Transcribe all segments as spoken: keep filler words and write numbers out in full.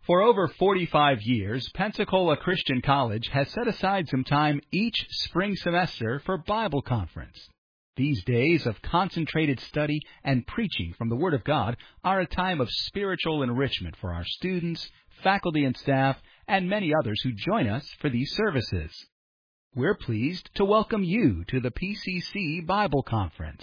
For over forty-five years, Pensacola Christian College has set aside some time each spring semester for Bible conference. These days of concentrated study and preaching from the Word of God are a time of spiritual enrichment for our students, faculty and staff, and many others who join us for these services. We're pleased to welcome you to the P C C Bible Conference.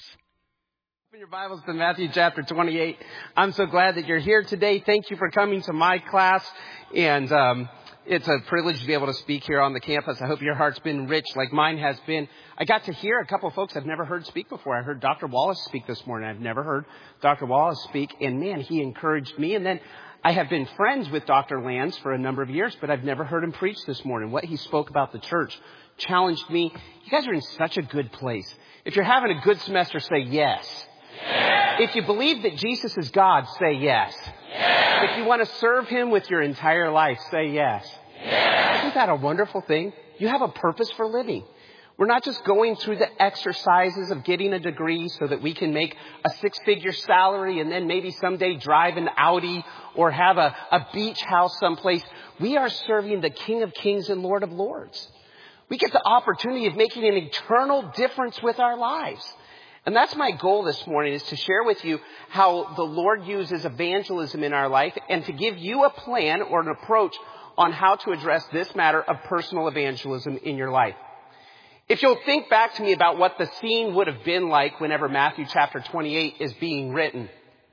Open your Bibles to Matthew chapter twenty-eight. I'm so glad that you're here today. Thank you for coming to my class. And um, it's a privilege to be able to speak here on the campus. I hope your heart's been rich like mine has been. I got to hear a couple of folks I've never heard speak before. I heard Doctor Wallace speak this morning. I've never heard Doctor Wallace speak. And man, he encouraged me. And then I have been friends with Doctor Lands for a number of years, but I've never heard him preach this morning. What he spoke about the church challenged me. You guys are in such a good place. If you're having a good semester, say yes. Yes. If you believe that Jesus is God, say yes. Yes. If you want to serve Him with your entire life, say yes. Yes. Isn't that a wonderful thing? You have a purpose for living. We're not just going through the exercises of getting a degree so that we can make a six-figure salary and then maybe someday drive an Audi or have a, a beach house someplace. We are serving the King of Kings and Lord of Lords. We get the opportunity of making an eternal difference with our lives. And that's my goal this morning, is to share with you how the Lord uses evangelism in our life and to give you a plan or an approach on how to address this matter of personal evangelism in your life. If you'll think back to me about what the scene would have been like whenever Matthew chapter twenty-eight is being written.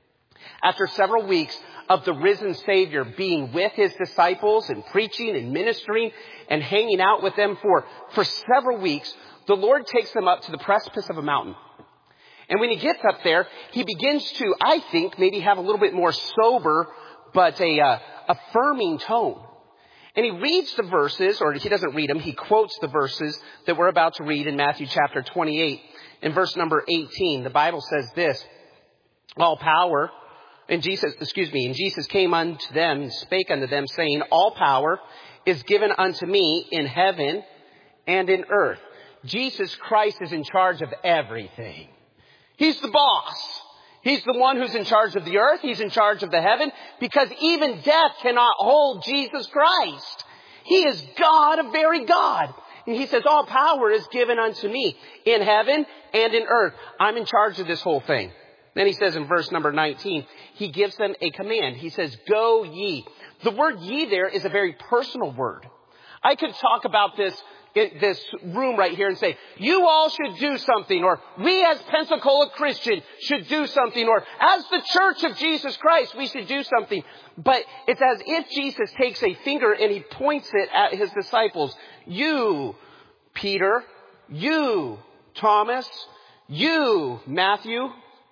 After several weeks of the risen Savior being with his disciples and preaching and ministering and hanging out with them for, for several weeks, the Lord takes them up to the precipice of a mountain. And when he gets up there, he begins to, I think, maybe have a little bit more sober, but a uh, affirming tone. And he reads the verses, or he doesn't read them, he quotes the verses that we're about to read in Matthew chapter twenty-eight. In verse number eighteen, the Bible says this, all power, and Jesus, excuse me, and Jesus came unto them and spake unto them, saying, all power is given unto me in heaven and in earth. Jesus Christ is in charge of everything. He's the boss. He's the one who's in charge of the earth. He's in charge of the heaven, because even death cannot hold Jesus Christ. He is God, a very God. And he says, all power is given unto me in heaven and in earth. I'm in charge of this whole thing. Then he says in verse number nineteen, he gives them a command. He says, go ye. The word ye there is a very personal word. I could talk about this in this room right here and say, you all should do something, or we as Pensacola Christian should do something, or as the Church of Jesus Christ, we should do something. But it's as if Jesus takes a finger and he points it at his disciples. You, Peter, you, Thomas, you, Matthew,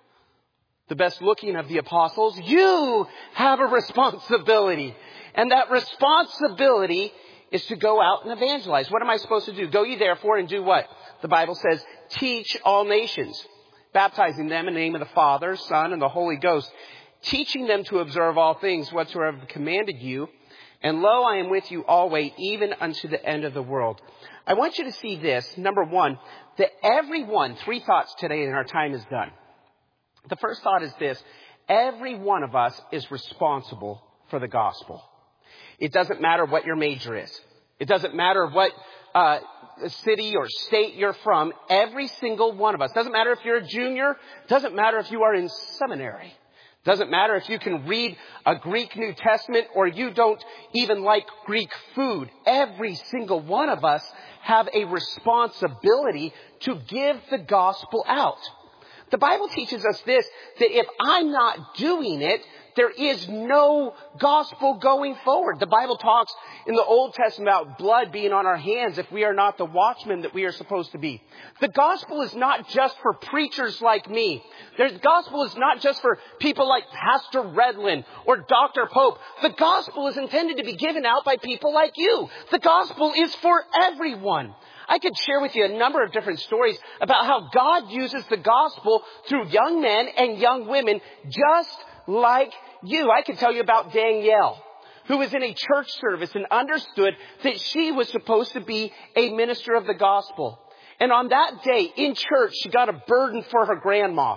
the best looking of the apostles, you have a responsibility. And that responsibility is to go out and evangelize. What am I supposed to do? Go ye therefore and do what? The Bible says, teach all nations, baptizing them in the name of the Father, Son, and the Holy Ghost, teaching them to observe all things whatsoever I've commanded you. And lo, I am with you always, even unto the end of the world. I want you to see this. Number one, that everyone, three thoughts today and our time is done. The first thought is this. Every one of us is responsible for the gospel. It doesn't matter what your major is. It doesn't matter what uh, city or state you're from. Every single one of us. Doesn't matter if you're a junior. Doesn't matter if you are in seminary. Doesn't matter if you can read a Greek New Testament or you don't even like Greek food. Every single one of us have a responsibility to give the gospel out. The Bible teaches us this, that if I'm not doing it, there is no gospel going forward. The Bible talks in the Old Testament about blood being on our hands if we are not the watchmen that we are supposed to be. The gospel is not just for preachers like me. The gospel is not just for people like Pastor Redlin or Doctor Pope. The gospel is intended to be given out by people like you. The gospel is for everyone. I could share with you a number of different stories about how God uses the gospel through young men and young women just like you. I could tell you about Danielle, who was in a church service and understood that she was supposed to be a minister of the gospel. And on that day in church, she got a burden for her grandma.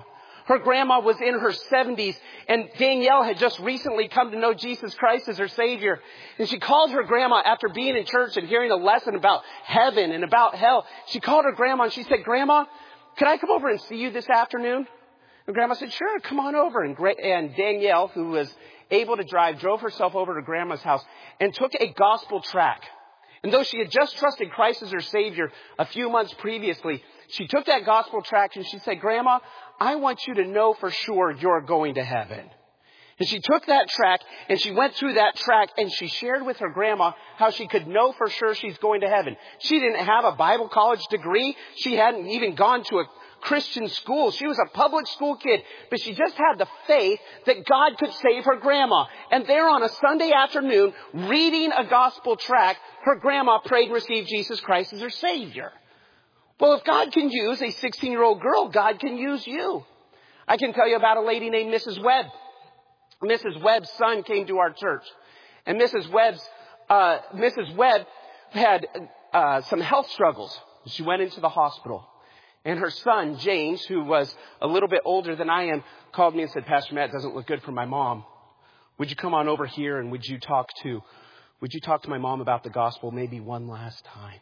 Her grandma was in her seventies, and Danielle had just recently come to know Jesus Christ as her Savior. And she called her grandma after being in church and hearing a lesson about heaven and about hell. She called her grandma and she said, "Grandma, could I come over and see you this afternoon?" And grandma said, "Sure, come on over." And, and Danielle, who was able to drive, drove herself over to grandma's house and took a gospel tract. And though she had just trusted Christ as her Savior a few months previously, she took that gospel tract and she said, "Grandma, I want you to know for sure you're going to heaven." And she took that tract and she went through that tract and she shared with her grandma how she could know for sure she's going to heaven. She didn't have a Bible college degree. She hadn't even gone to a Christian school. She was a public school kid, but she just had the faith that God could save her grandma. And there on a Sunday afternoon, reading a gospel tract, her grandma prayed and received Jesus Christ as her Savior. Well, if God can use a sixteen-year-old girl, God can use you. I can tell you about a lady named Missus Webb. Missus Webb's son came to our church. And Missus Webb's, uh, Missus Webb had uh, some health struggles. She went into the hospital. And her son, James, who was a little bit older than I am, called me and said, "Pastor Matt, it doesn't look good for my mom. Would you come on over here and would you talk to, would you talk to my mom about the gospel maybe one last time?"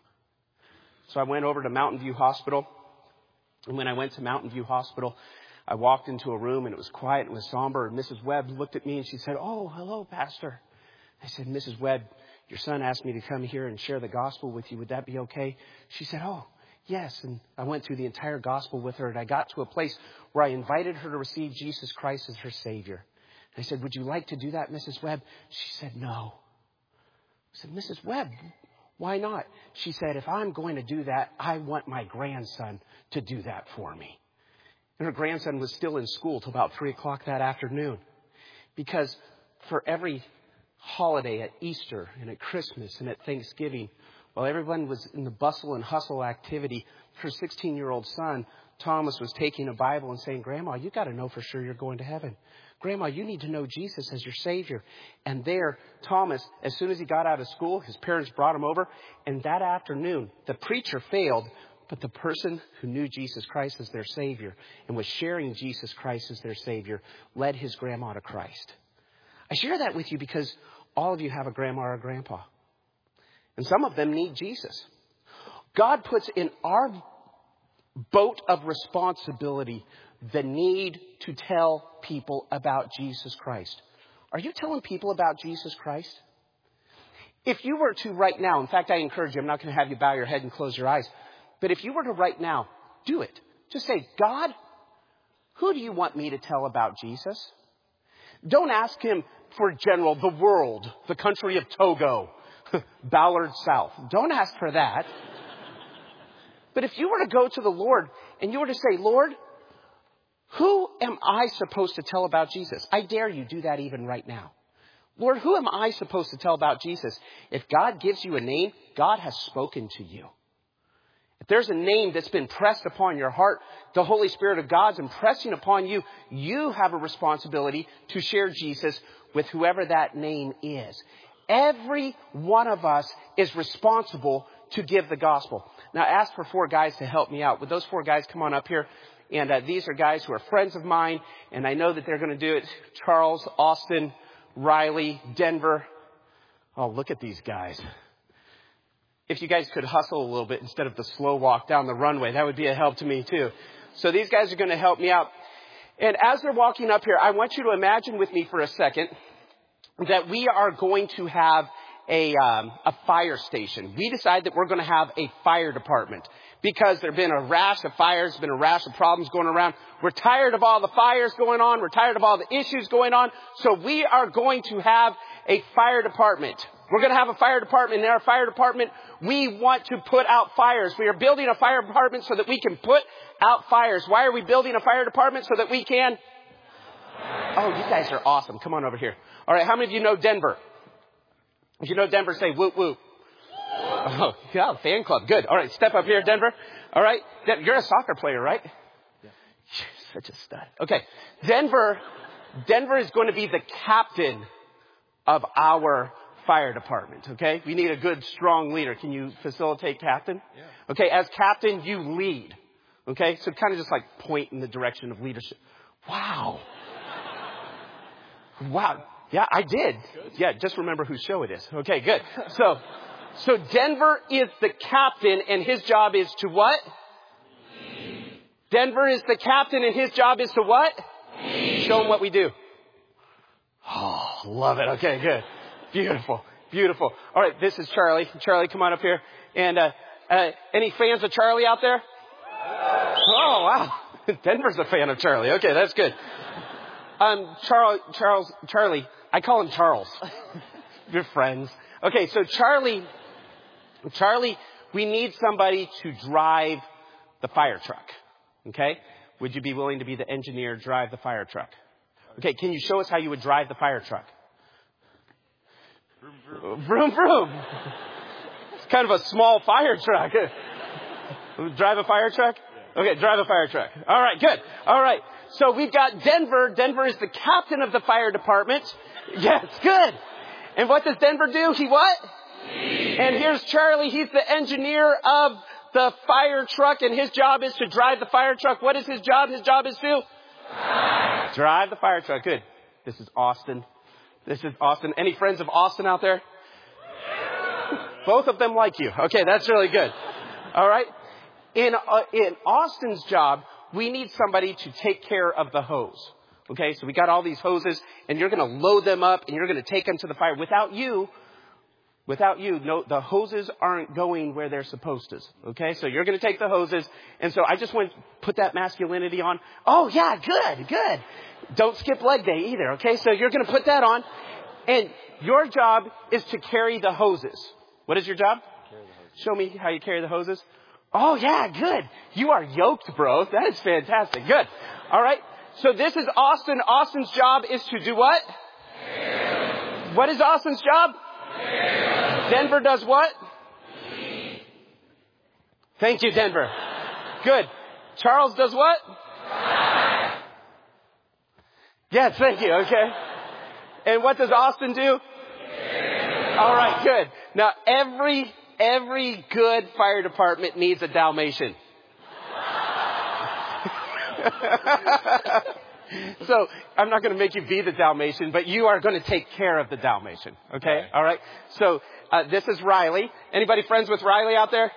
So I went over to Mountain View Hospital. And when I went to Mountain View Hospital, I walked into a room and it was quiet and it was somber. And Missus Webb looked at me and she said, "Oh, hello, Pastor." I said, "Missus Webb, your son asked me to come here and share the gospel with you. Would that be okay?" She said, "Oh, yes." And I went through the entire gospel with her and I got to a place where I invited her to receive Jesus Christ as her Savior. And I said, "Would you like to do that, Missus Webb?" She said, "No." I said, "Missus Webb, why not?" She said, "If I'm going to do that, I want my grandson to do that for me." And her grandson was still in school till about three o'clock that afternoon. Because for every holiday at Easter and at Christmas and at Thanksgiving, while everyone was in the bustle and hustle activity, her sixteen-year-old son, Thomas, was taking a Bible and saying, "Grandma, you got to know for sure you're going to heaven. Grandma, you need to know Jesus as your Savior." And there, Thomas, as soon as he got out of school, his parents brought him over. And that afternoon, the preacher failed, but the person who knew Jesus Christ as their Savior and was sharing Jesus Christ as their Savior led his grandma to Christ. I share that with you because all of you have a grandma or a grandpa. And some of them need Jesus. God puts in our boat of responsibility the need to tell people about Jesus Christ. Are you telling people about Jesus Christ? If you were to right now, in fact, I encourage you, I'm not going to have you bow your head and close your eyes, but if you were to right now, do it. Just say, "God, who do you want me to tell about Jesus?" Don't ask him for general, the world, the country of Togo, Ballard South. Don't ask for that. But if you were to go to the Lord and you were to say, "Lord, who am I supposed to tell about Jesus?" I dare you do that even right now. "Lord, who am I supposed to tell about Jesus?" If God gives you a name, God has spoken to you. If there's a name that's been pressed upon your heart, the Holy Spirit of God's impressing upon you, you have a responsibility to share Jesus with whoever that name is. Every one of us is responsible to give the gospel. Now, I asked for four guys to help me out. Would those four guys come on up here? And uh, these are guys who are friends of mine, and I know that they're going to do it. Charles, Austin, Riley, Denver. Oh, look at these guys. If you guys could hustle a little bit instead of the slow walk down the runway, that would be a help to me too. So these guys are going to help me out. And as they're walking up here, I want you to imagine with me for a second that we are going to have a um, a fire station. We decide that we're going to have a fire department because there have been a rash of fires, there's been a rash of problems going around. We're tired of all the fires going on. We're tired of all the issues going on. So we are going to have a fire department. We're going to have a fire department. In our fire department, we want to put out fires. We are building a fire department so that we can put out fires. Why are we building a fire department? So that we can... Oh, you guys are awesome. Come on over here. All right, how many of you know Denver? If you know Denver, say whoop, whoop. Oh, yeah, fan club. Good. All right, step up here, Denver. All right. You're a soccer player, right? Yeah. Such a stud. Okay. Denver, Denver is going to be the captain of our fire department, okay? We need a good, strong leader. Can you facilitate, captain? Yeah. Okay, as captain, you lead, okay? So kind of just like point in the direction of leadership. Wow. Wow. Yeah, I did. Yeah, just remember whose show it is. Okay, good. So, so Denver is the captain and his job is to what? Denver is the captain and his job is to what? Show him what we do. Oh, love it. Okay, good. Beautiful. Beautiful. All right, this is Charlie. Charlie, come on up here. And uh, uh, any fans of Charlie out there? Oh, wow. Denver's a fan of Charlie. Okay, that's good. Um, Charles, Charles, Charlie, I call him Charles. We're friends. Okay, so Charlie, Charlie, we need somebody to drive the fire truck. Okay? Would you be willing to be the engineer, drive the fire truck? Okay, can you show us how you would drive the fire truck? Vroom, vroom. Vroom, vroom. It's kind of a small fire truck. Drive a fire truck? Okay, drive a fire truck. All right, good. All right. So we've got Denver. Denver is the captain of the fire department. Yes, good. And what does Denver do? He what? And here's Charlie. He's the engineer of the fire truck, and his job is to drive the fire truck. What is his job? His job is to drive, drive the fire truck. Good. This is Austin. This is Austin. Any friends of Austin out there? Both of them like you. Okay, that's really good. All right. In uh, in Austin's job, we need somebody to take care of the hose. Okay, so we got all these hoses, and you're going to load them up, and you're going to take them to the fire. Without you, without you, no, the hoses aren't going where they're supposed to. Okay, so you're going to take the hoses, and so I just want to put that masculinity on. Oh, yeah, good, good. Don't skip leg day either, okay? So you're going to put that on, and your job is to carry the hoses. What is your job? Carry the hoses. Show me how you carry the hoses. Oh, yeah, good. You are yoked, bro. That is fantastic. Good. All right. So this is Austin. Austin's job is to do what? Carry. What is Austin's job? Carry. Denver does what? Lead. Thank you, Denver. Good. Charles does what? Drive. Yes, thank you. Okay. And what does Austin do? Carry. All right, good. Now, every... Every good fire department needs a Dalmatian. So I'm not going to make you be the Dalmatian, but you are going to take care of the Dalmatian. Okay? Right. All right. So uh, this is Riley. Anybody friends with Riley out there?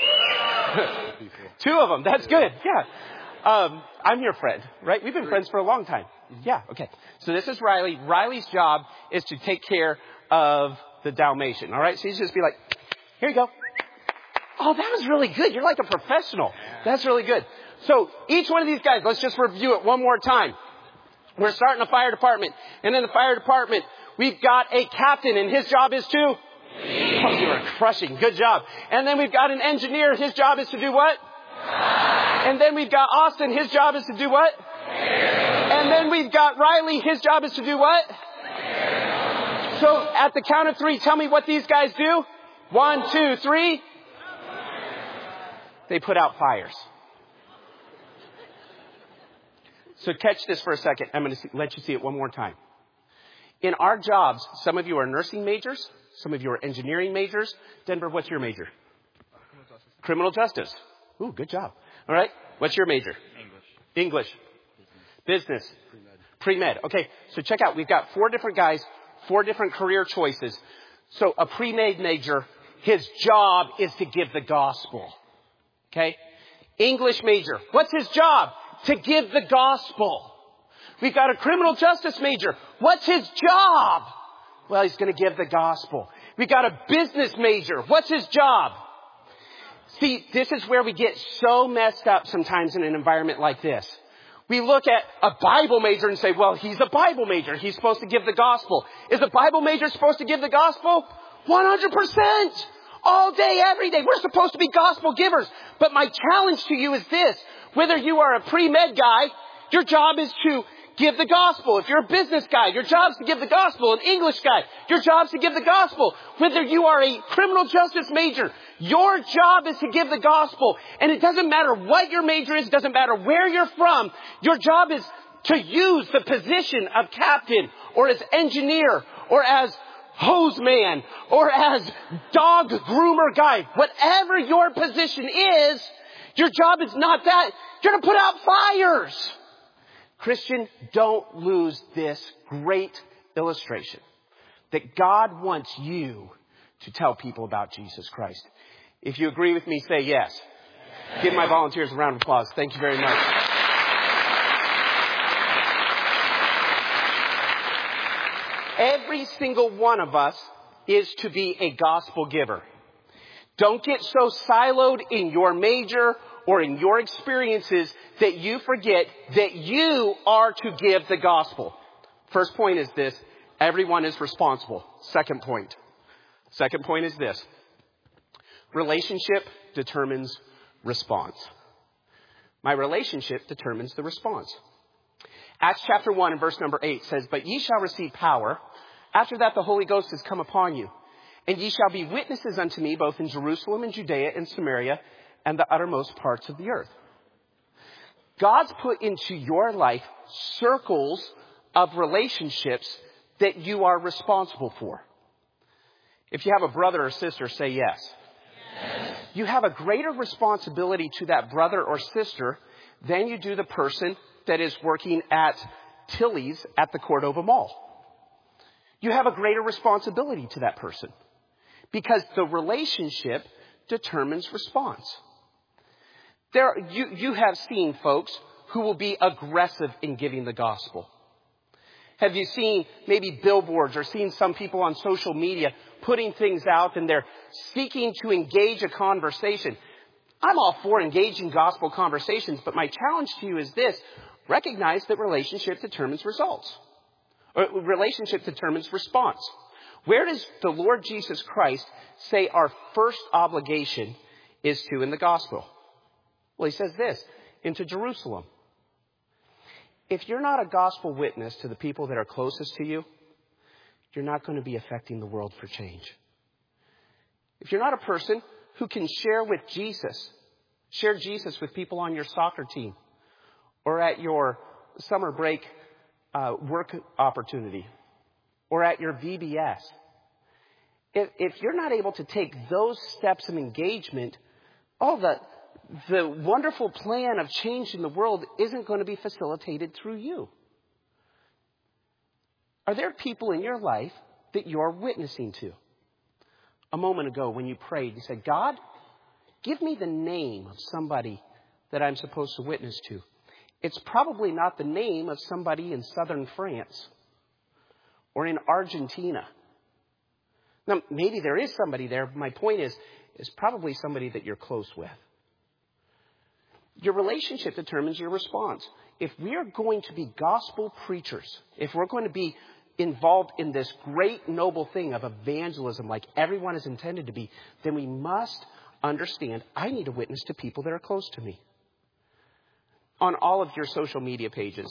Two of them. That's good. Yeah. Um, I'm your friend, right? We've been friends for a long time. Yeah. Okay. So this is Riley. Riley's job is to take care of the Dalmatian. All right. So he's just be like, here you go. Oh, that was really good. You're like a professional. That's really good. So each one of these guys, let's just review it one more time. We're starting a fire department. And in the fire department, we've got a captain, and his job is to? Lead. Oh, you are crushing. Good job. And then we've got an engineer. His job is to do what? Drive. And then we've got Austin. His job is to do what? Carry. And then we've got Riley. His job is to do what? Carry. So at the count of three, tell me what these guys do. One, two, three. They put out fires. So catch this for a second. I'm going to see, let you see it one more time. In our jobs, some of you are nursing majors. Some of you are engineering majors. Denver, what's your major? Criminal justice. Criminal justice. Ooh, good job. All right. What's your major? English. English. Business. Business. Pre-med. Pre-med. Okay. So check out. We've got four different guys, four different career choices. So a pre-med major, his job is to give the gospel. Okay? English major. What's his job? To give the gospel. We've got a criminal justice major. What's his job? Well, he's going to give the gospel. We've got a business major. What's his job? See, this is where we get so messed up sometimes in an environment like this. We look at a Bible major and say, well, he's a Bible major. He's supposed to give the gospel. Is a Bible major supposed to give the gospel? one hundred percent. All day, every day. We're supposed to be gospel givers. But my challenge to you is this. Whether you are a pre-med guy, your job is to give the gospel. If you're a business guy, your job is to give the gospel. An English guy, your job is to give the gospel. Whether you are a criminal justice major, your job is to give the gospel. And it doesn't matter what your major is. It doesn't matter where you're from. Your job is to use the position of captain or as engineer or as hose man or as dog groomer guy. Whatever your position is, your job is not that. You're to put out fires. Christian, don't lose this great illustration that God wants you to tell people about Jesus Christ. If you agree with me, say yes. Yes. Give my volunteers a round of applause. Thank you very much. Every single one of us is to be a gospel giver. Don't get so siloed in your major or in your experiences that you forget that you are to give the gospel. First point is this: everyone is responsible. Second point. Second point is this: relationship determines response. My relationship determines the response. Acts chapter one and verse number eight says, "But ye shall receive power. After that the Holy Ghost is come upon you. And ye shall be witnesses unto me both in Jerusalem and Judea and Samaria and the uttermost parts of the earth." God's put into your life circles of relationships that you are responsible for. If you have a brother or sister, say yes. Yes. You have a greater responsibility to that brother or sister than you do the person that is working at Tilly's at the Cordova Mall. You have a greater responsibility to that person because the relationship determines response. There, you, you have seen folks who will be aggressive in giving the gospel. Have you seen maybe billboards or seen some people on social media putting things out and they're seeking to engage a conversation? I'm all for engaging gospel conversations, but my challenge to you is this: recognize that relationship determines results. Or relationship determines response. Where does the Lord Jesus Christ say our first obligation is to in the gospel? Well, he says this: into Jerusalem. If you're not a gospel witness to the people that are closest to you, you're not going to be affecting the world for change. If you're not a person who can share with Jesus, share Jesus with people on your soccer team or at your summer break uh, work opportunity or at your V B S, if, if you're not able to take those steps of engagement, all the The wonderful plan of change in the world isn't going to be facilitated through you. Are there people in your life that you're witnessing to? A moment ago when you prayed, you said, "God, give me the name of somebody that I'm supposed to witness to." It's probably not the name of somebody in southern France or in Argentina. Now, maybe there is somebody there. My point is, it's probably somebody that you're close with. Your relationship determines your response. If we are going to be gospel preachers, if we're going to be involved in this great noble thing of evangelism like everyone is intended to be, then we must understand I need to witness to people that are close to me. On all of your social media pages,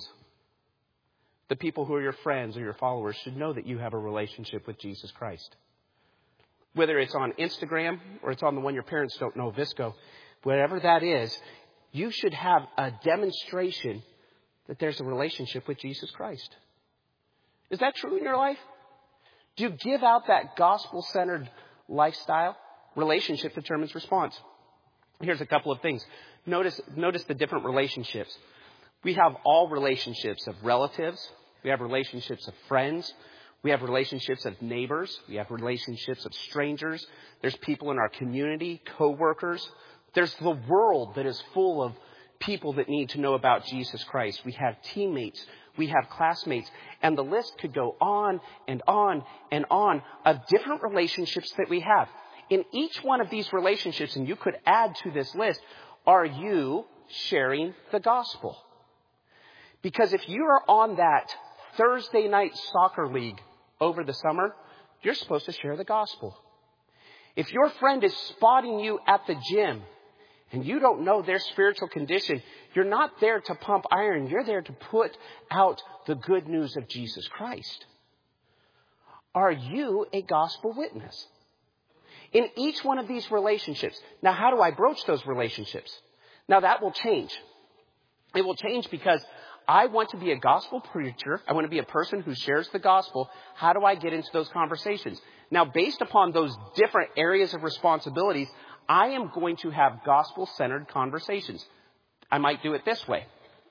the people who are your friends or your followers should know that you have a relationship with Jesus Christ. Whether it's on Instagram or it's on the one your parents don't know, Visco, whatever that is, you should have a demonstration that there's a relationship with Jesus Christ. Is that true in your life? Do you give out that gospel-centered lifestyle? Relationship determines response. Here's a couple of things. Notice, notice the different relationships. We have all relationships of relatives. We have relationships of friends. We have relationships of neighbors. We have relationships of strangers. There's people in our community, co-workers. There's the world that is full of people that need to know about Jesus Christ. We have teammates. We have classmates. And the list could go on and on and on of different relationships that we have. In each one of these relationships, and you could add to this list, are you sharing the gospel? Because if you are on that Thursday night soccer league over the summer, you're supposed to share the gospel. If your friend is spotting you at the gym, and you don't know their spiritual condition, you're not there to pump iron. You're there to put out the good news of Jesus Christ. Are you a gospel witness? In each one of these relationships. Now, how do I broach those relationships? Now, that will change. It will change because I want to be a gospel preacher. I want to be a person who shares the gospel. How do I get into those conversations? Now, based upon those different areas of responsibilities, I am going to have gospel-centered conversations. I might do it this way.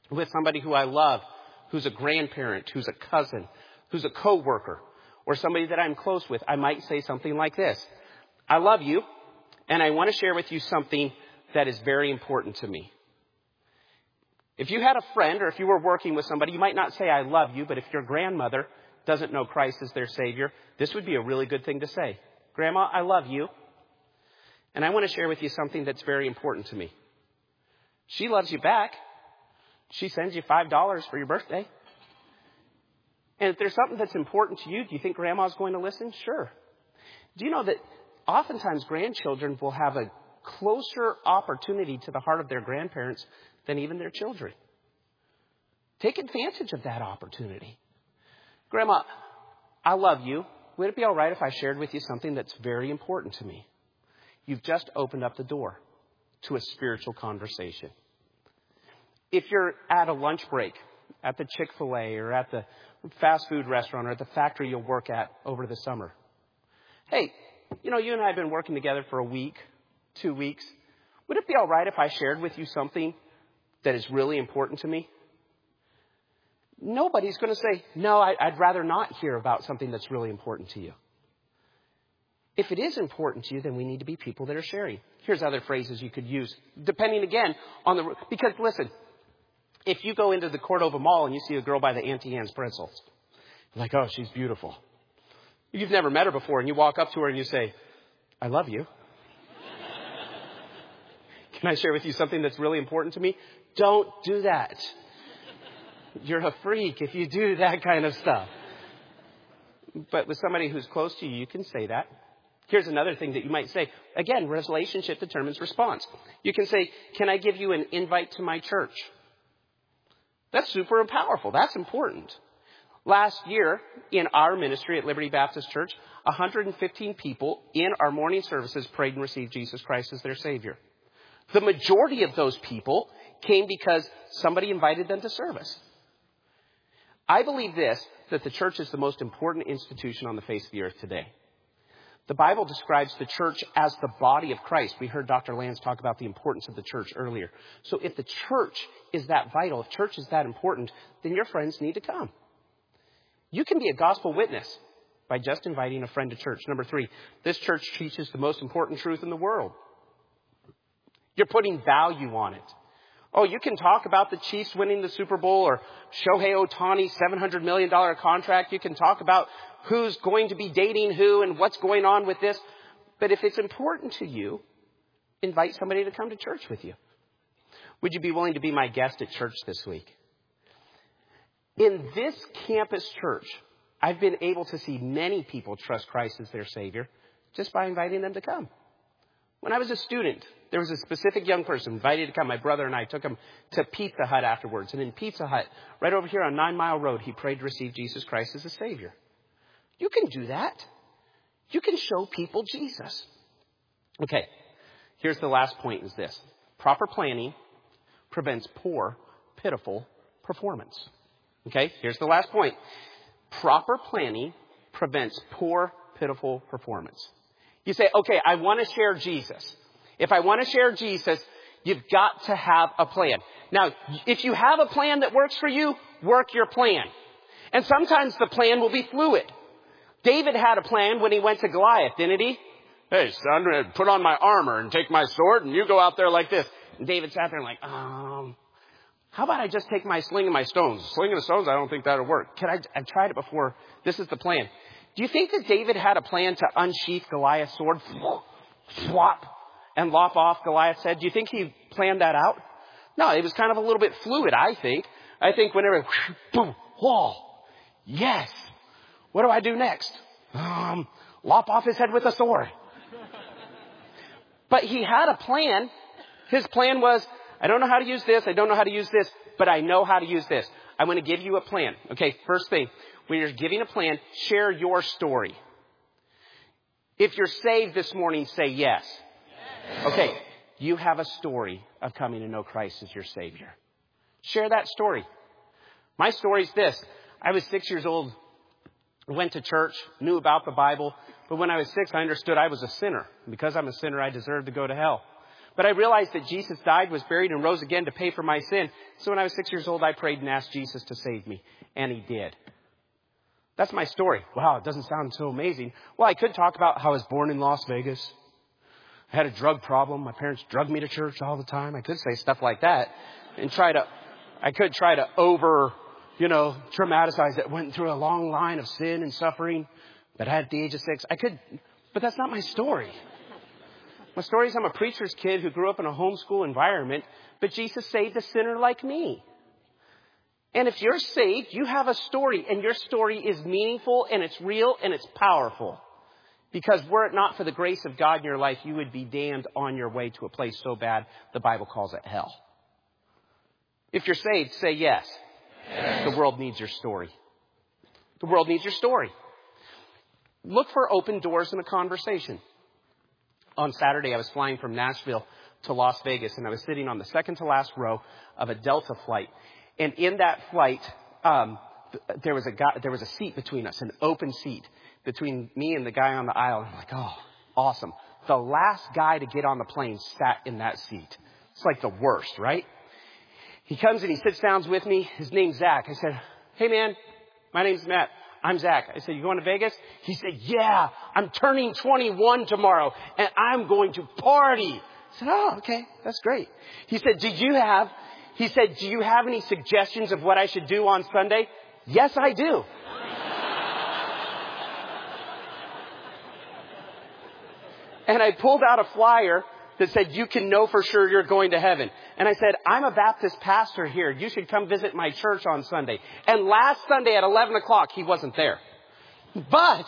with somebody who I love, who's a grandparent, who's a cousin, who's a coworker, or somebody that I'm close with, I might say something like this. I love you, and I want to share with you something that is very important to me. If you had a friend or if you were working with somebody, you might not say, I love you, but if your grandmother doesn't know Christ as their Savior, this would be a really good thing to say. Grandma, I love you, and I want to share with you something that's very important to me. She loves you back. She sends you five dollars for your birthday. And if there's something that's important to you, do you think Grandma's going to listen? Sure. Do you know that oftentimes grandchildren will have a closer opportunity to the heart of their grandparents than even their children? Take advantage of that opportunity. Grandma, I love you. Would it be all right if I shared with you something that's very important to me? You've just opened up the door to a spiritual conversation. If you're at a lunch break at the Chick-fil-A or at the fast food restaurant or at the factory you'll work at over the summer. Hey, you know, you and I have been working together for a week, two weeks. Would it be all right if I shared with you something that is really important to me? Nobody's going to say, no, I'd rather not hear about something that's really important to you. If it is important to you, then we need to be people that are sharing. Here's other phrases you could use, depending again on the, because listen, if you go into the Cordova Mall and you see a girl by the Auntie Anne's pretzels, you're like, oh, she's beautiful. You've never met her before, and you walk up to her and you say, I love you. Can I share with you something that's really important to me? Don't do that. You're a freak if you do that kind of stuff. But with somebody who's close to you, you can say that. Here's another thing that you might say. Again, relationship determines response. You can say, can I give you an invite to my church? That's super powerful. That's important. Last year, in our ministry at Liberty Baptist Church, one hundred fifteen people in our morning services prayed and received Jesus Christ as their Savior. The majority of those people came because somebody invited them to service. I believe this, that the church is the most important institution on the face of the earth today. The Bible describes the church as the body of Christ. We heard Doctor Lance talk about the importance of the church earlier. So if the church is that vital, if church is that important, then your friends need to come. You can be a gospel witness by just inviting a friend to church. Number three, this church teaches the most important truth in the world. You're putting value on it. Oh, you can talk about the Chiefs winning the Super Bowl or Shohei Ohtani's seven hundred million dollars contract. You can talk about who's going to be dating who and what's going on with this. But if it's important to you, invite somebody to come to church with you. Would you be willing to be my guest at church this week? In this campus church, I've been able to see many people trust Christ as their Savior just by inviting them to come. When I was a student, there was a specific young person invited to come. My brother and I took him to Pizza Hut afterwards. And in Pizza Hut, right over here on Nine Mile Road, he prayed to receive Jesus Christ as a Savior. You can do that. You can show people Jesus. Okay, here's the last point is this. Proper planning prevents poor, pitiful performance. Okay, here's the last point. Proper planning prevents poor, pitiful performance. You say, okay, I want to share Jesus. If I want to share Jesus, you've got to have a plan. Now, if you have a plan that works for you, work your plan. And sometimes the plan will be fluid. David had a plan when he went to Goliath, didn't he? Hey, son, put on my armor and take my sword and you go out there like this. And David sat there like, um, how about I just take my sling and my stones? Sling and the stones, I don't think that'll work. Can I, I've tried it before. This is the plan. Do you think that David had a plan to unsheath Goliath's sword, swap, and lop off Goliath's head? Do you think he planned that out? No, it was kind of a little bit fluid, I think. I think whenever, boom, wall, yes. What do I do next? Um, lop off his head with a sword. But he had a plan. His plan was, I don't know how to use this. I don't know how to use this, but I know how to use this. I'm going to give you a plan. Okay, first thing, when you're giving a plan, share your story. If you're saved this morning, say yes. Yes. Okay, you have a story of coming to know Christ as your Savior. Share that story. My story is this. I was six years old, went to church, knew about the Bible, but when I was six, I understood I was a sinner. Because I'm a sinner, I deserved to go to hell. But I realized that Jesus died, was buried, and rose again to pay for my sin. So when I was six years old, I prayed and asked Jesus to save me. And he did. That's my story. Wow, it doesn't sound so amazing. Well, I could talk about how I was born in Las Vegas. I had a drug problem. My parents drugged me to church all the time. I could say stuff like that and try to, I could try to over, you know, dramatize it. Went through a long line of sin and suffering. But at the age of six, I could, but that's not my story. My story is I'm a preacher's kid who grew up in a homeschool environment, but Jesus saved a sinner like me. And if you're saved, you have a story, and your story is meaningful, and it's real, and it's powerful. Because were it not for the grace of God in your life, you would be damned on your way to a place so bad, the Bible calls it hell. If you're saved, say yes. Yes. The world needs your story. The world needs your story. Look for open doors in a conversation. On Saturday, I was flying from Nashville to Las Vegas, and I was sitting on the second to last row of a Delta flight. And in that flight, um, there was a guy, there was a seat between us, an open seat between me and the guy on the aisle. And I'm like, oh, awesome. The last guy to get on the plane sat in that seat. It's like the worst, right? He comes and he sits down with me. His name's Zach. I said, hey, man, my name's Matt. I'm Zach. I said, you going to Vegas? He said, yeah, I'm turning twenty-one tomorrow, and I'm going to party. I said, oh, okay, that's great. He said, do you have... He said, do you have any suggestions of what I should do on Sunday? Yes, I do. And I pulled out a flyer that said, you can know for sure you're going to heaven. And I said, I'm a Baptist pastor here. You should come visit my church on Sunday. And last Sunday at eleven o'clock, he wasn't there. But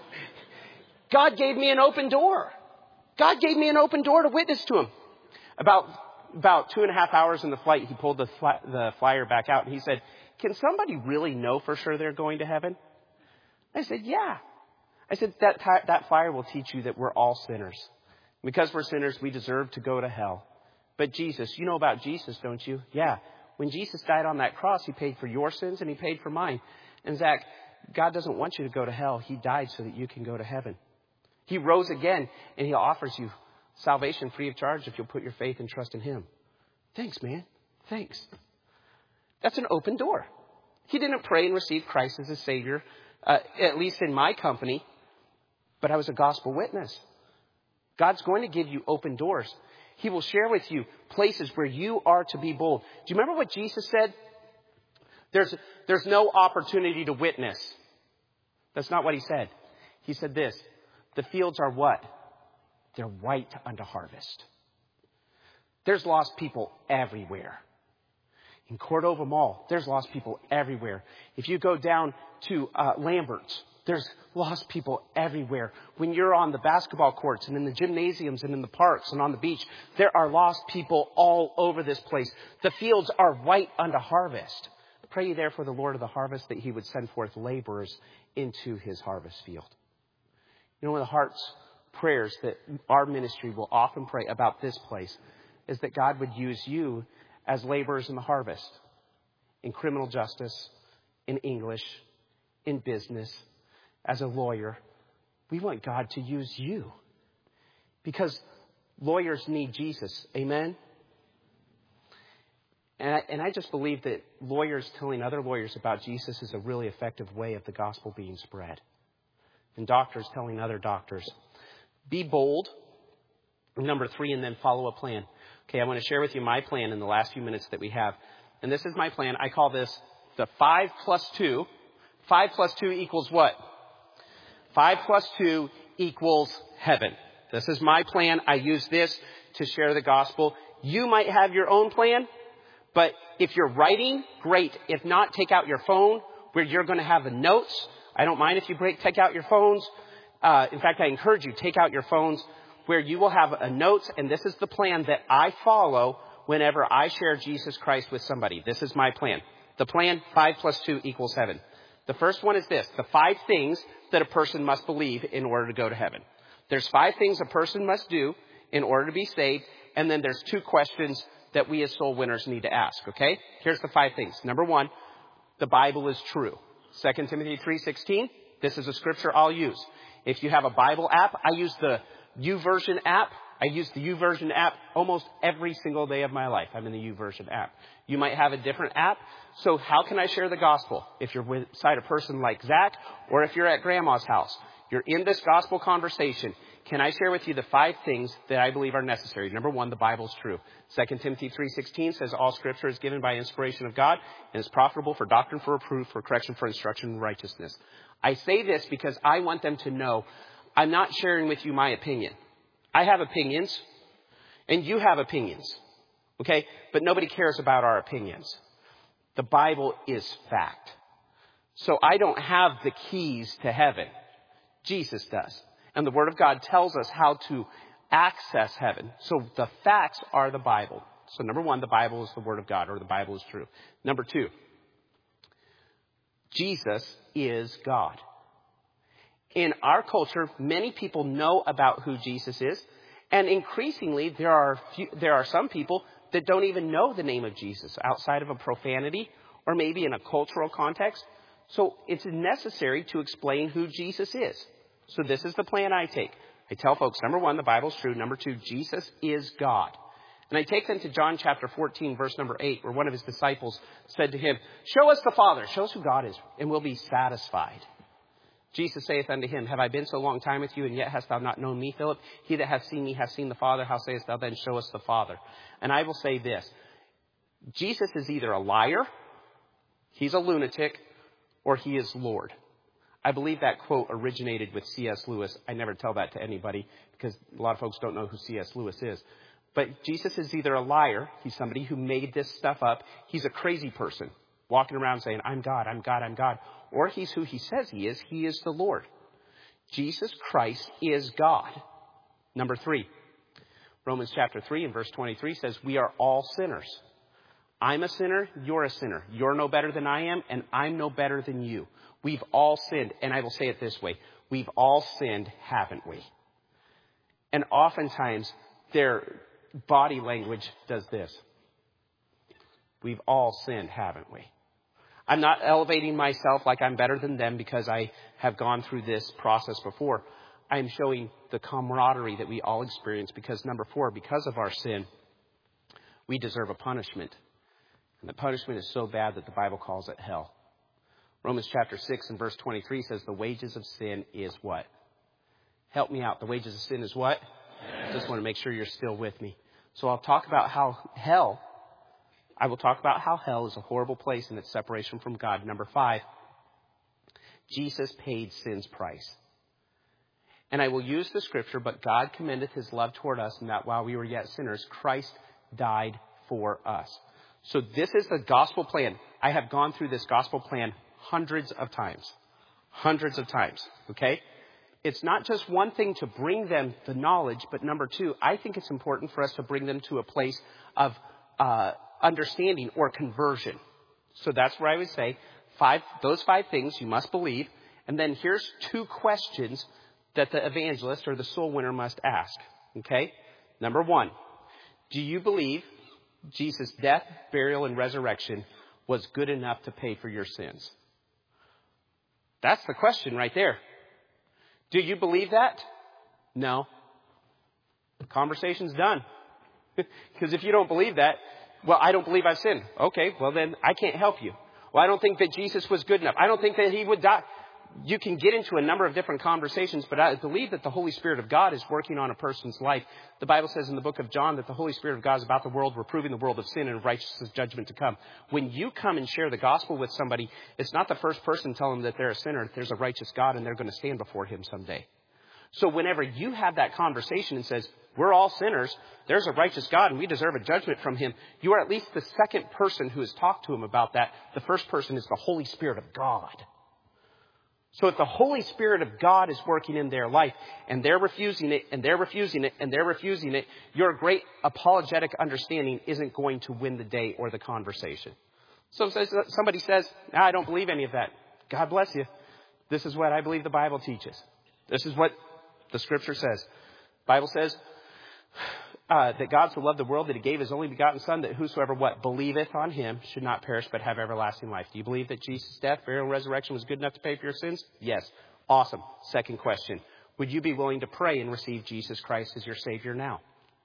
God gave me an open door. God gave me an open door to witness to him. About About two and a half hours in the flight, he pulled the, fly, the flyer back out and he said, can somebody really know for sure they're going to heaven? I said, yeah. I said, that, that flyer will teach you that we're all sinners. Because we're sinners, we deserve to go to hell. But Jesus, you know about Jesus, don't you? Yeah. When Jesus died on that cross, he paid for your sins and he paid for mine. And Zach, God doesn't want you to go to hell. He died so that you can go to heaven. He rose again and he offers you salvation free of charge if you'll put your faith and trust in him. Thanks, man. Thanks. That's an open door. He didn't pray and receive Christ as his Savior, uh, at least in my company, but I was a gospel witness. God's going to give you open doors. He will share with you places where you are to be bold. Do you remember what Jesus said? There's, there's no opportunity to witness. That's not what he said. He said this, the fields are what? They're white unto harvest. There's lost people everywhere. In Cordova Mall, there's lost people everywhere. If you go down to uh, Lambert's, there's lost people everywhere. When you're on the basketball courts and in the gymnasiums and in the parks and on the beach, there are lost people all over this place. The fields are white unto harvest. Pray ye therefore the Lord of the harvest that he would send forth laborers into his harvest field. You know, one of the heart's prayers that our ministry will often pray about this place is that God would use you as laborers in the harvest, in criminal justice, in English, in business, as a lawyer. We want God to use you because lawyers need Jesus. Amen? And I, and I just believe that lawyers telling other lawyers about Jesus is a really effective way of the gospel being spread. And doctors telling other doctors. Be bold. Number three, and then follow a plan. Okay, I want to share with you my plan in the last few minutes that we have. And this is my plan. I call this the five plus two. Five plus two equals what? Five plus two equals heaven. This is my plan. I use this to share the gospel. You might have your own plan, but if you're writing, great. If not, take out your phone where you're going to have the notes. I don't mind if you break, take out your phones. Uh, in fact, I encourage you, take out your phones where you will have a notes. And this is the plan that I follow whenever I share Jesus Christ with somebody. This is my plan. The plan, five plus two equals heaven. The first one is this, the five things that a person must believe in order to go to heaven. There's five things a person must do in order to be saved. And then there's two questions that we as soul winners need to ask, okay? Here's the five things. Number one, the Bible is true. Second Timothy three sixteen, this is a scripture I'll use. If you have a Bible app, I use the YouVersion app. I use the YouVersion app almost every single day of my life. I'm in the YouVersion app. You might have a different app. So how can I share the gospel? If you're beside a person like Zach, or if you're at grandma's house, you're in this gospel conversation. Can I share with you the five things that I believe are necessary? Number one, the Bible's true. Second Timothy three sixteen says all scripture is given by inspiration of God and is profitable for doctrine, for reproof, for correction, for instruction in righteousness. I say this because I want them to know I'm not sharing with you my opinion. I have opinions, and you have opinions, okay? But nobody cares about our opinions. The Bible is fact. So I don't have the keys to heaven. Jesus does. And the Word of God tells us how to access heaven. So the facts are the Bible. So number one, the Bible is the Word of God, or the Bible is true. Number two, Jesus is God. In our culture, many people know about who Jesus is. And increasingly, there are few, there are some people that don't even know the name of Jesus outside of a profanity or maybe in a cultural context. So it's necessary to explain who Jesus is. So this is the plan I take. I tell folks, number one, the Bible's true. Number two, Jesus is God. And I take them to John chapter fourteen, verse number eight, where one of his disciples said to him, show us the Father, show us who God is, and we'll be satisfied. Jesus saith unto him, have I been so long time with you, and yet hast thou not known me, Philip? He that hath seen me hath seen the Father. How sayest thou then, show us the Father? And I will say this. Jesus is either a liar, he's a lunatic, or he is Lord. I believe that quote originated with C S Lewis. I never tell that to anybody because a lot of folks don't know who C S Lewis is. But Jesus is either a liar, he's somebody who made this stuff up, he's a crazy person walking around saying, I'm God, I'm God, I'm God. Or he's who he says he is, he is the Lord. Jesus Christ is God. Number three, Romans chapter three and verse twenty-three says, we are all sinners. I'm a sinner, you're a sinner. You're no better than I am, and I'm no better than you. We've all sinned, and I will say it this way. We've all sinned, haven't we? And oftentimes, their body language does this. We've all sinned, haven't we? I'm not elevating myself like I'm better than them because I have gone through this process before. I'm showing the camaraderie that we all experience because, number four, because of our sin, we deserve a punishment. And the punishment is so bad that the Bible calls it hell. Romans chapter six and verse twenty-three says the wages of sin is what? Help me out. The wages of sin is what? I just want to make sure you're still with me. So I'll talk about how hell, I will talk about how hell is a horrible place in its separation from God. Number five, Jesus paid sin's price. And I will use the scripture, but God commendeth his love toward us, and that while we were yet sinners, Christ died for us. So this is the gospel plan. I have gone through this gospel plan hundreds of times. Hundreds of times. Okay? It's not just one thing to bring them the knowledge, but number two, I think it's important for us to bring them to a place of uh, understanding or conversion. So that's where I would say five, those five things you must believe. And then here's two questions that the evangelist or the soul winner must ask. Okay? Number one, do you believe Jesus' death, burial, and resurrection was good enough to pay for your sins? That's the question right there. Do you believe that? No. The conversation's done. Because if you don't believe that, well, I don't believe I've sinned. Okay, well then I can't help you. Well, I don't think that Jesus was good enough. I don't think that he would die. You can get into a number of different conversations, but I believe that the Holy Spirit of God is working on a person's life. The Bible says in the book of John that the Holy Spirit of God is about the world, reproving the world of sin and righteousness judgment to come. When you come and share the gospel with somebody, it's not the first person telling them that they're a sinner. There's a righteous God and they're going to stand before him someday. So whenever you have that conversation and says, we're all sinners, there's a righteous God and we deserve a judgment from him, you are at least the second person who has talked to him about that. The first person is the Holy Spirit of God. So if the Holy Spirit of God is working in their life and they're refusing it and they're refusing it and they're refusing it, your great apologetic understanding isn't going to win the day or the conversation. So somebody says, no, I don't believe any of that. God bless you. This is what I believe the Bible teaches. This is what the scripture says. The Bible says uh, that God so loved the world that he gave his only begotten son, that whosoever what believeth on him should not perish but have everlasting life. Do you believe that Jesus' death, burial, and resurrection was good enough to pay for your sins? Yes. Awesome. Second question. Would you be willing to pray and receive Jesus Christ as your Savior now?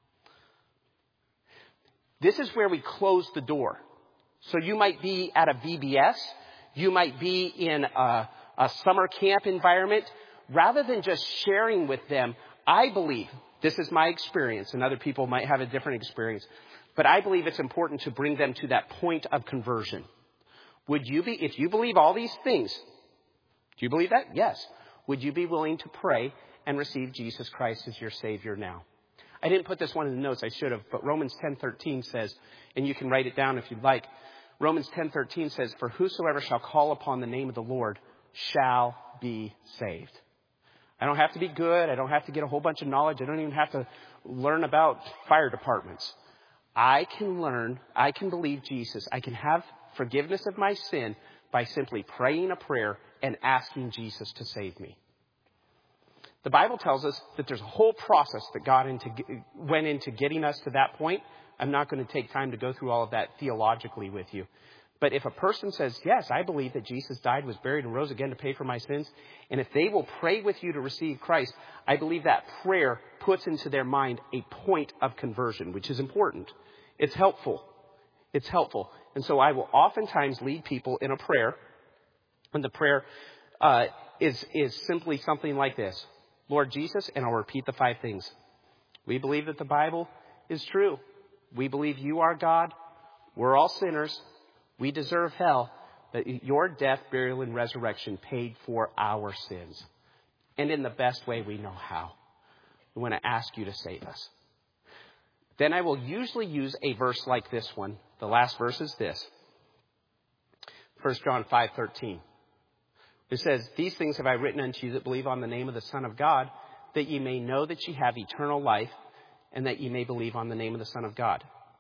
This is where we close the door. So you might be at a V B S. You might be in a, a summer camp environment. Rather than just sharing with them, I believe, this is my experience, and other people might have a different experience, but I believe it's important to bring them to that point of conversion. Would you be, if you believe all these things, do you believe that? Yes. Would you be willing to pray and receive Jesus Christ as your Savior now? I didn't put this one in the notes. I should have. But Romans ten thirteen says, and you can write it down if you'd like. Romans ten thirteen says, for whosoever shall call upon the name of the Lord shall be saved. I don't have to be good. I don't have to get a whole bunch of knowledge. I don't even have to learn about fire departments. I can learn. I can believe Jesus. I can have forgiveness of my sin by simply praying a prayer and asking Jesus to save me. The Bible tells us that there's a whole process that God into, went into getting us to that point. I'm not going to take time to go through all of that theologically with you. But if a person says, yes, I believe that Jesus died, was buried, and rose again to pay for my sins, and if they will pray with you to receive Christ, I believe that prayer puts into their mind a point of conversion, which is important. It's helpful. It's helpful. And so I will oftentimes lead people in a prayer, and the prayer uh, is, is simply something like this. Lord Jesus, and I'll repeat the five things. We believe that the Bible is true. We believe you are God. We're all sinners. We deserve hell, but your death, burial, and resurrection paid for our sins. And in the best way we know how. We want to ask you to save us. Then I will usually use a verse like this one. The last verse is this. First John five thirteen. It says, these things have I written unto you that believe on the name of the Son of God, that ye may know that ye have eternal life, and that ye may believe on the name of the Son of God.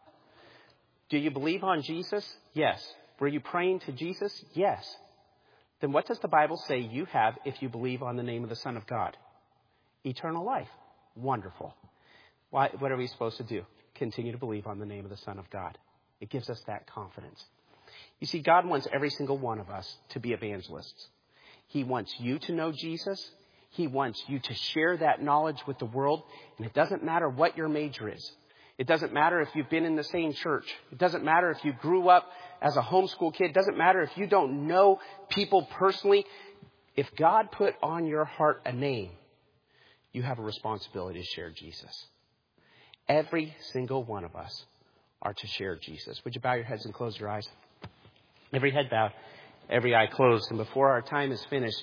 Do you believe on Jesus? Yes. Were you praying to Jesus? Yes. Then what does the Bible say you have if you believe on the name of the Son of God? Eternal life. Wonderful. Why, what are we supposed to do? Continue to believe on the name of the Son of God. It gives us that confidence. You see, God wants every single one of us to be evangelists. He wants you to know Jesus. He wants you to share that knowledge with the world. And it doesn't matter what your major is. It doesn't matter if you've been in the same church. It doesn't matter if you grew up as a homeschool kid. It doesn't matter if you don't know people personally. If God put on your heart a name, you have a responsibility to share Jesus. Every single one of us are to share Jesus. Would you bow your heads and close your eyes? Every head bowed, every eye closed. And before our time is finished,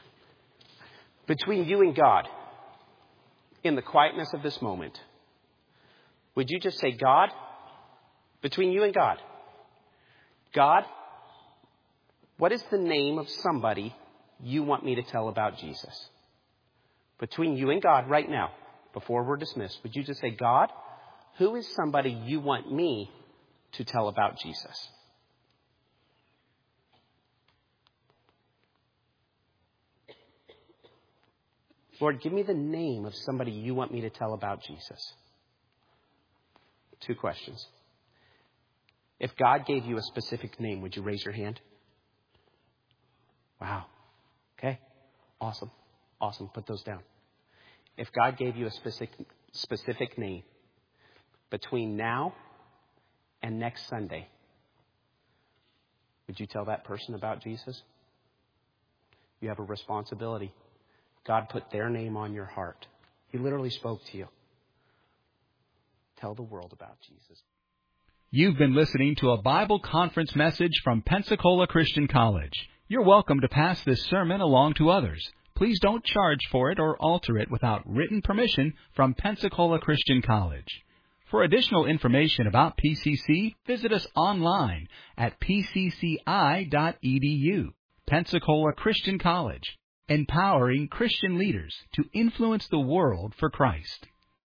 between you and God, in the quietness of this moment, would you just say, God, between you and God, God, what is the name of somebody you want me to tell about Jesus? Between you and God right now, before we're dismissed, would you just say, God, who is somebody you want me to tell about Jesus? Lord, give me the name of somebody you want me to tell about Jesus. Two questions. If God gave you a specific name, would you raise your hand? Wow. Okay. Awesome. Awesome. Put those down. If God gave you a specific, specific name between now and next Sunday, would you tell that person about Jesus? You have a responsibility. God put their name on your heart. He literally spoke to you. Tell the world about Jesus. You've been listening to a Bible conference message from Pensacola Christian College. You're welcome to pass this sermon along to others. Please don't charge for it or alter it without written permission from Pensacola Christian College. For additional information about P C C, visit us online at p c c i dot e d u. Pensacola Christian College, empowering Christian leaders to influence the world for Christ.